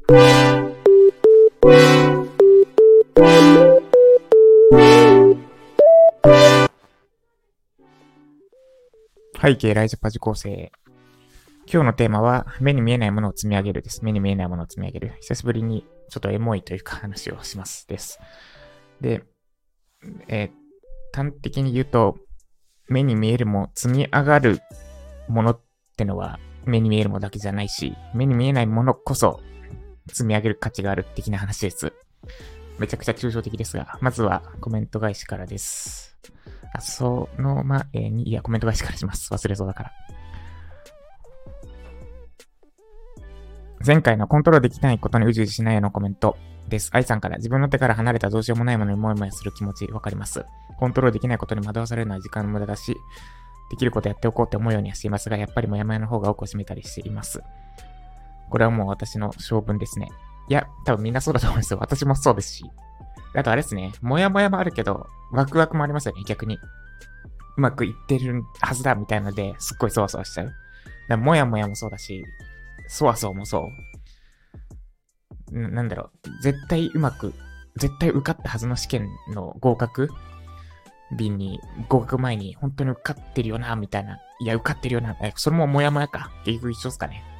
背景ライジパジ構成。今日のテーマは、目に見えないものを積み上げるです。目に見えないものを積み上げる。久しぶりにちょっとエモいというか話をしますです。で、端的に言うと、目に見えるも積み上がるものってのは目に見えるものだけじゃないし、目に見えないものこそ積み上げる価値がある的な話です。めちゃくちゃ抽象的ですが、まずはコメント返しからです。その前に、コメント返しからします。忘れそうだから。前回のコントロールできないことにうじうじしないようなコメントです。愛さんから、自分の手から離れたどうしようもないものにもやもやする気持ちわかります。コントロールできないことに惑わされるのは時間の無駄だし、できることやっておこうって思うようにはしていますが、やっぱりもやもやの方が多くを占めたりしています。これはもう私の性分ですね。いや、多分みんなそうだと思うんですよ。私もそうですし。あとあれですね、もやもやもあるけど、ワクワクもありますよね、逆に。うまくいってるはずだみたいなので、すっごいそわそわしちゃう。だからもやもやもそうだし、そわそわもそう。なんだろう、絶対受かったはずの試験の合格前に本当に受かってるよな、みたいな。いや、受かってるよな。それももやもやか。結局一緒っすかね。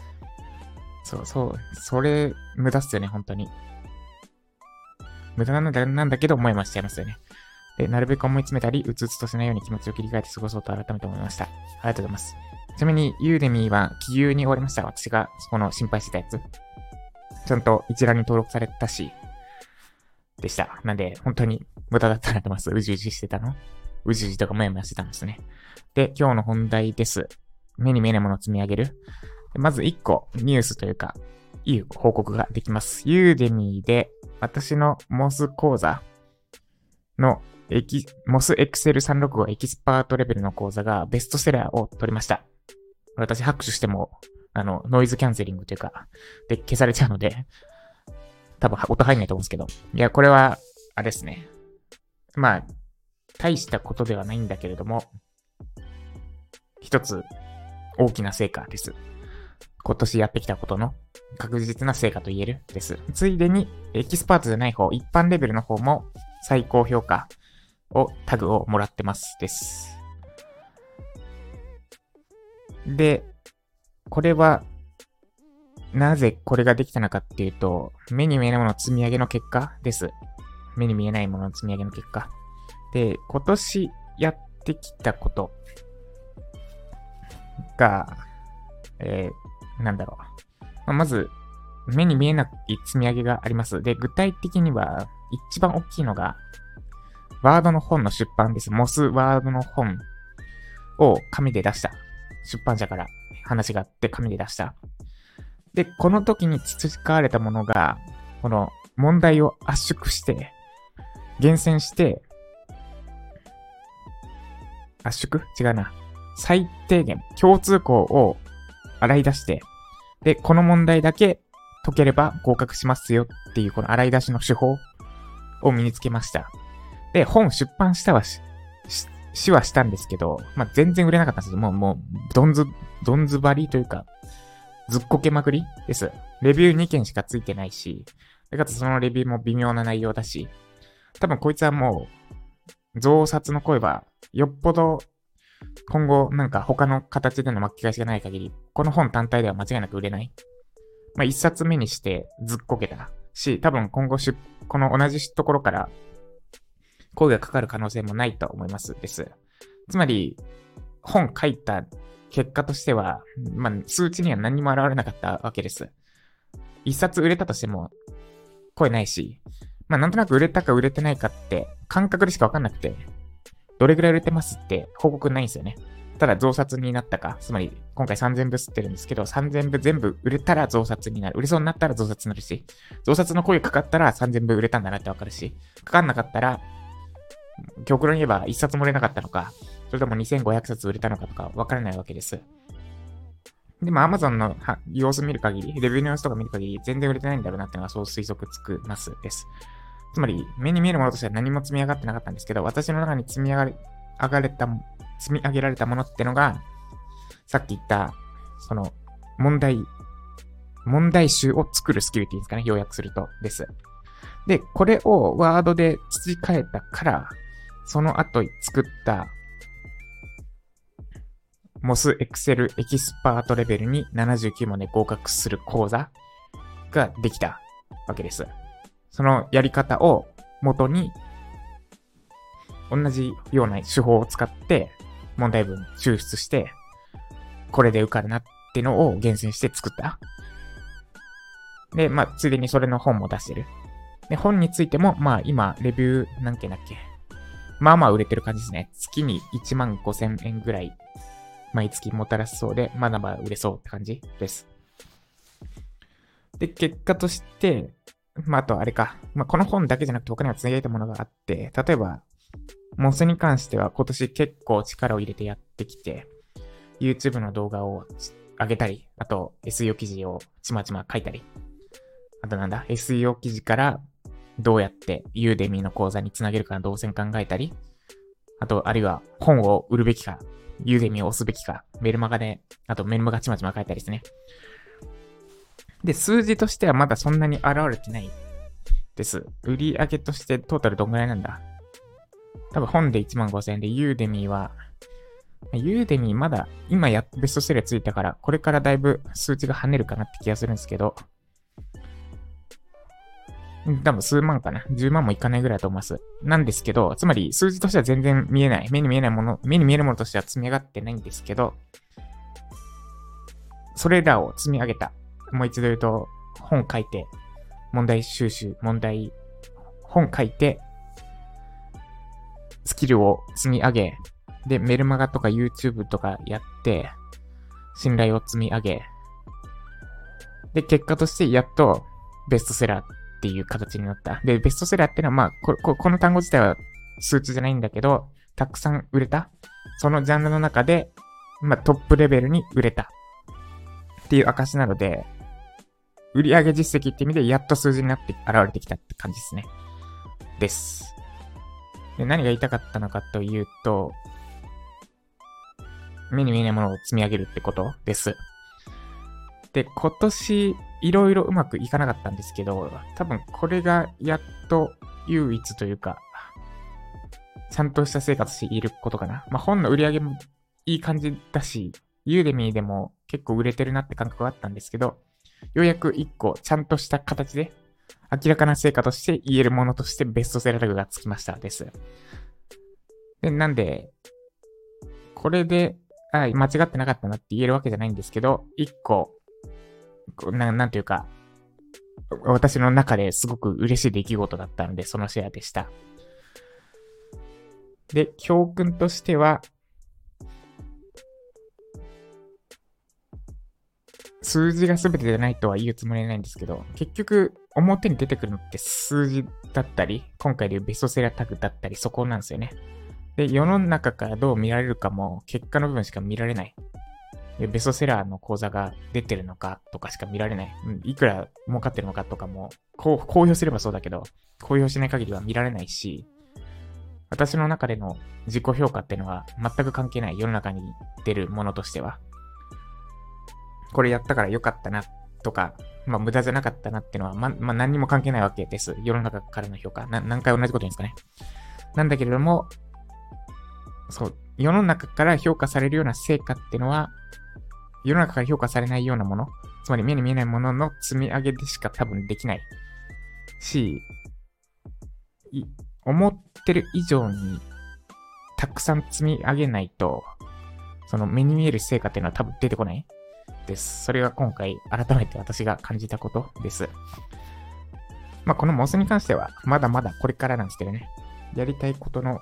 それ、無駄っすよね、本当に。無駄なんだけど、もやもやしちゃいますよね。で、なるべく思い詰めたり、うつうつとしないように気持ちを切り替えて過ごそうと改めて思いました。ありがとうございます。ちなみに、ユーデミーは気流に終わりました。私が、この心配してたやつ。ちゃんと一覧に登録されたし、でした。なんで、本当に無駄だったなと思います。うじうじしてたの。うじうじとかもやもやしてたんですね。で、今日の本題です。目に見えないものを積み上げる。まず1個、ニュースというか、いい報告ができます。ユーデミーで、私のモス講座のモスエクセル365エキスパートレベルの講座がベストセラーを取りました。私拍手しても、ノイズキャンセリングというか、で消されちゃうので、多分音入んないと思うんですけど。いや、これは、あれですね。大したことではないんだけれども、一つ大きな成果です。今年やってきたことの確実な成果と言えるです。ついでに、エキスパートじゃない方、一般レベルの方も最高評価タグをもらってますです。で、これは、なぜこれができたのかっていうと、目に見えないものの積み上げの結果です。目に見えないものの積み上げの結果。で、今年やってきたことが、なんだろう。まず、目に見えない積み上げがあります。で、具体的には、一番大きいのが、ワードの本の出版です。モスワードの本を紙で出した。出版社から話があって紙で出した。で、この時に培われたものが、この問題を圧縮して、厳選して、圧縮違うな。最低限、共通項を洗い出して、で、この問題だけ解ければ合格しますよっていうこの洗い出しの手法を身につけました。で、本出版したはしたんですけど、全然売れなかったんですよ。もう、どんずばりというか、ずっこけまくりです。レビュー2件しかついてないし、でかつそのレビューも微妙な内容だし、多分こいつはもう、増刷の声は、よっぽど、今後なんか他の形での巻き返しがない限り、この本単体では間違いなく売れない。1冊目にしてずっこけたし、多分今後この同じところから声がかかる可能性もないと思いますです。つまり、本書いた結果としては、数値には何も現れなかったわけです。一冊売れたとしても、声ないし、なんとなく売れたか売れてないかって、感覚でしかわかんなくて、どれぐらい売れてますって報告ないんですよね。ただ増刷になったか、つまり今回3000部吸ってるんですけど、3000部全部売れたら増刷になる。売れそうになったら増刷になるし、増刷の声かかったら3000部売れたんだなってわかるし、かかんなかったら、極論言えば1冊も売れなかったのか、それとも2500冊売れたのかとかわからないわけです。でも Amazon の様子見る限り、レビューの様子とか見る限り、全然売れてないんだろうなっていうのがそう推測つくますです。つまり、目に見えるものとしては何も積み上がってなかったんですけど、私の中に積み上げられたものってのが、さっき言った、その、問題問題集を作るスキルっていうんですかね。要約するとです。で、これをワードで培えたから、その後作ったMOS Excel エキスパートレベルに79まで合格する講座ができたわけです。そのやり方を元に同じような手法を使って問題文抽出して、これで受かるなってのを厳選して作った。で、ついでにそれの本も出してる。で、本についても、今、レビュー何件だっけ？売れてる感じですね。月に15,000円ぐらい、毎月もたらすそうで、まだまだ売れそうって感じです。で、結果として、あとあれか。この本だけじゃなくて他にも繋げたものがあって、例えば、MOS に関しては今年結構力を入れてやってきて、YouTube の動画を上げたり、あと SEO 記事をちまちま書いたり、あとSEO 記事からどうやってユーデミーの講座につなげるかの動線考えたり、あるいは本を売るべきか、ユーデミーを押すべきか、メルマガちまちま書いたりですね。で、数字としてはまだそんなに現れてないです。売上としてトータルどんぐらいなんだ？多分本で15,000円で、ユーデミーまだ今ベストセラーついたから、これからだいぶ数値が跳ねるかなって気がするんですけど、多分数万かな。10万もいかないぐらいだと思います。なんですけど、つまり数字としては全然見えない。目に見えるものとしては積み上がってないんですけど、それらを積み上げた。もう一度言うと、本書いて、本書いて、スキルを積み上げ、で、メルマガとか YouTube とかやって、信頼を積み上げ、で、結果としてやっとベストセラーっていう形になった。で、ベストセラーってのはこの単語自体は数値じゃないんだけど、たくさん売れた。そのジャンルの中で、トップレベルに売れた。っていう証なので、売上実績って意味でやっと数字になって現れてきたって感じですね。です。で、何が言いたかったのかというと、目に見えないものを積み上げるってことです。で、今年いろいろうまくいかなかったんですけど、多分これがやっと唯一というか、ちゃんとした生活して言えることかな。本の売り上げもいい感じだし、ユーデミーでも結構売れてるなって感覚があったんですけど、ようやく一個ちゃんとした形で明らかな成果として言えるものとしてベストセラータグがつきましたです。で、なんで、これで、間違ってなかったなって言えるわけじゃないんですけど、一個、なんというか、私の中ですごく嬉しい出来事だったので、そのシェアでした。で、教訓としては、数字が全てじゃないとは言うつもりはないんですけど、結局、表に出てくるのって数字だったり、今回でいうベストセラータグだったり、そこなんですよね。で、世の中からどう見られるかも、結果の部分しか見られない。ベストセラーの講座が出てるのかとかしか見られない。いくら儲かってるのかとかも、公表すればそうだけど、公表しない限りは見られないし、私の中での自己評価っていうのは全く関係ない。世の中に出るものとしては。これやったから良かったなとか、無駄じゃなかったなっていうのは、何にも関係ないわけです。世の中からの評価。何回同じこと言うんですかね。なんだけれども、そう、世の中から評価されるような成果っていうのは、世の中から評価されないようなもの、つまり目に見えないものの積み上げでしか多分できないし、思ってる以上にたくさん積み上げないと、その目に見える成果っていうのは多分出てこないです。それが今回改めて私が感じたことです。このMOSに関してはまだまだこれからなんですけどね。やりたいことの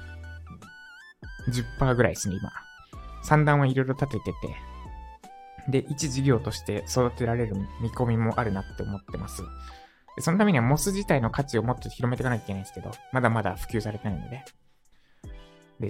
10% ぐらいですね、今。算段はいろいろ立ててて、で、一事業として育てられる見込みもあるなって思ってます。でそのためには MOS 自体の価値をもっと広めていかなきゃいけないんですけど、まだまだ普及されてないので。です。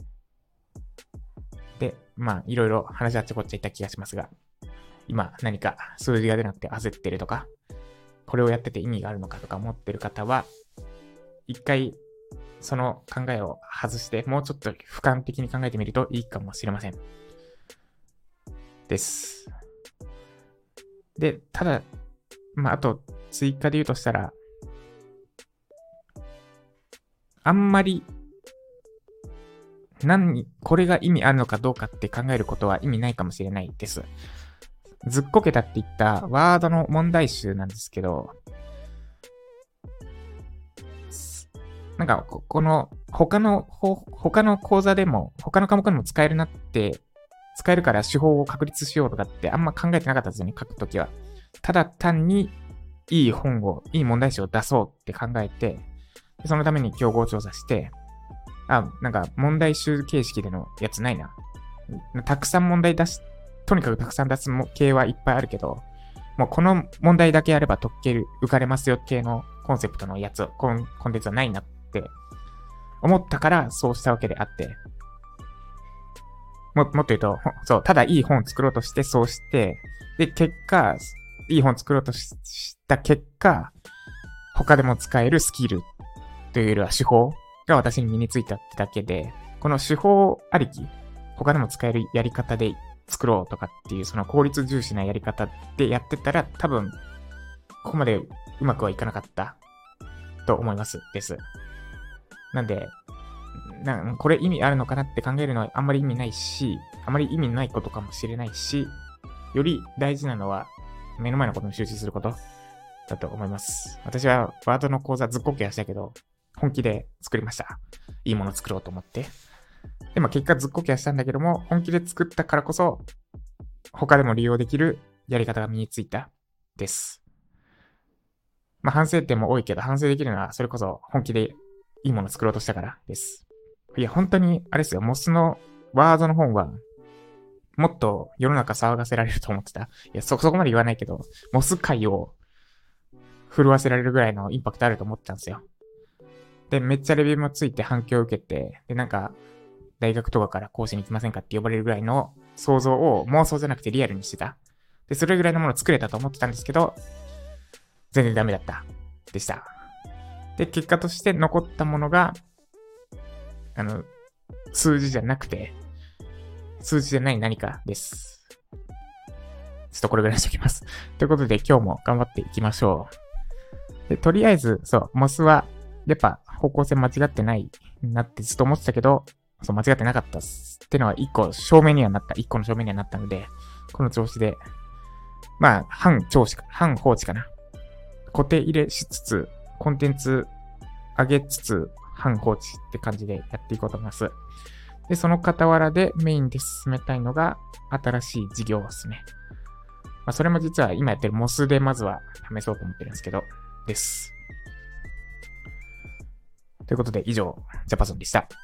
で、いろいろ話あっちゃこっちゃいった気がしますが、今何か数字が出なくて焦ってるとか、これをやってて意味があるのかとか思ってる方は、一回その考えを外して、もうちょっと俯瞰的に考えてみるといいかもしれません。です。 で、ただ、あと追加で言うとしたら、あんまり、これが意味あるのかどうかって考えることは意味ないかもしれないです。ずっこけたって言ったワードの問題集なんですけど、なんか、この他の講座でも、他の科目でも使えるなって、使えるから手法を確立しようとかってあんま考えてなかったですよね、書くときは。ただ単にいい問題集を出そうって考えて、そのために競合調査して、なんか問題集形式でのやつないな。たくさん問題とにかくたくさん出す系はいっぱいあるけど、もうこの問題だけやれば受かれますよ系のコンセプトのやつ、コンテンツはないなって思ったからそうしたわけであって、もっと言うと、そう、ただいい本作ろうとしてそうして、で、いい本作ろうとした結果、他でも使えるスキルというよりは手法が私に身についたってだけで、この手法ありき、他でも使えるやり方で作ろうとかっていうその効率重視なやり方でやってたら多分、ここまでうまくはいかなかったと思いますです。なんで、これ意味あるのかなって考えるのはあんまり意味ないし、あまり意味ないことかもしれないし、より大事なのは目の前のことに集中することだと思います。私はワードの講座ずっこけはしたけど、本気で作りました。いいもの作ろうと思って。で、結果ずっこけはしたんだけども、本気で作ったからこそ、他でも利用できるやり方が身についたです。反省点も多いけど、反省できるのはそれこそ本気でいいもの作ろうとしたからです。いや、本当に、あれですよ、モスのワードの本は、もっと世の中騒がせられると思ってた。いや、そこまで言わないけど、モス界を震わせられるぐらいのインパクトあると思ってたんですよ。で、めっちゃレビューもついて反響を受けて、で、大学とかから講師に来ませんかって呼ばれるぐらいの想像を妄想じゃなくてリアルにしてた。で、それぐらいのものを作れたと思ってたんですけど、全然ダメだった。でした。で、結果として残ったものが、数字じゃなくて、数字じゃない何かです。ちょっとこれぐらいにしておきます。ということで今日も頑張っていきましょう。で、とりあえず、そう、モスは、やっぱ方向性間違ってないなってずっと思ってたけど、そう、間違ってなかったってのは一個の証明にはなったので、この調子で、半放置かな。固定入れしつつ、コンテンツ上げつつ、半放置って感じでやっていこうと思います。で、その傍らでメインで進めたいのが、新しい事業ですね。それも実は今やってるモスでまずは試そうと思ってるんですけど、です。ということで以上、ジャパソンでした。